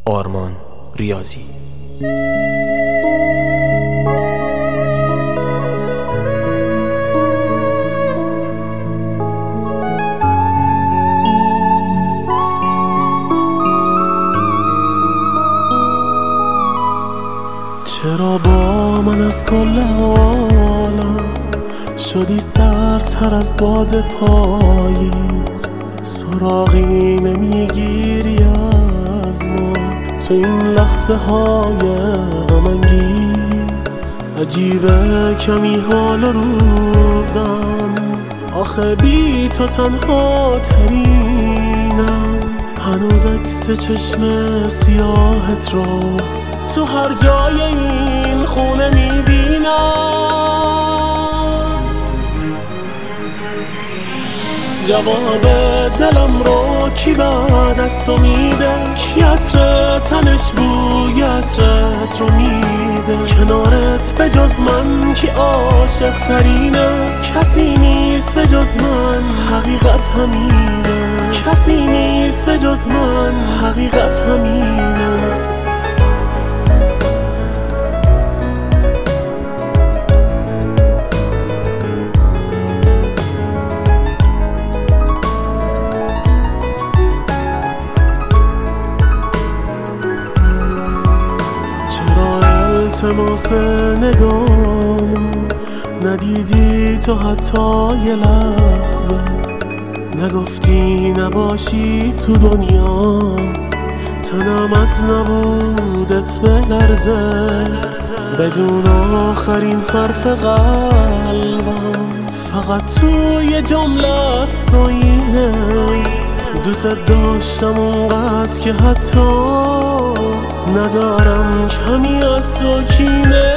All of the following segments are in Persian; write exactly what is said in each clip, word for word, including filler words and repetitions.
آرمان ریاضی. چرا با من از کل عالم شدی سرتر از باد پاییز؟ سراغی نمیگیری از ما تو این لحظه های غم انگیز. عجیبه کمی حال روزم، آخه بی تو تنها ترینم. هنوز عکس چشم سیاهت رو تو هر جای این خونه میبینم. جواب دلم رو کی بعد از تو میده؟ کی عطر تنش بوی عطرت رو میده؟ کنارت به جز من کی عاشق ترینه؟ کسی نیست به جز من، حقیقت همینه. کسی نیست به جز من، حقیقت همینه. التماس نگام ندیدی تو حتی یه لحظه، نگفتی نباشی تو دنیا، تنم از نبودت بلرزه. بدون آخرین حرف قلبم فقط تو یه جمله است و اینه: دوست داشتم اونقدر که حتی ندارم کمی از تو کینه.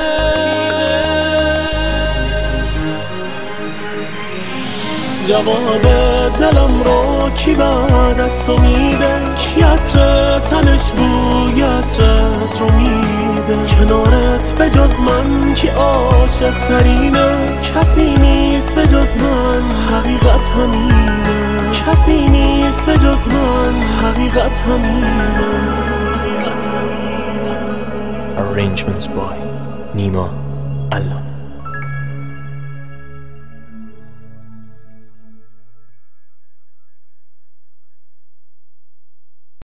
جواب دلم رو کی بعد از تو میده؟ کی عطر تنش بوی عطرت رو میده؟ کنارت به جز من کی عاشق ترینه؟ کسی نیست به جز من، حقیقت همینه. کسی نیست به جز من، حقیقت همینه. Arrangements by نیما الله.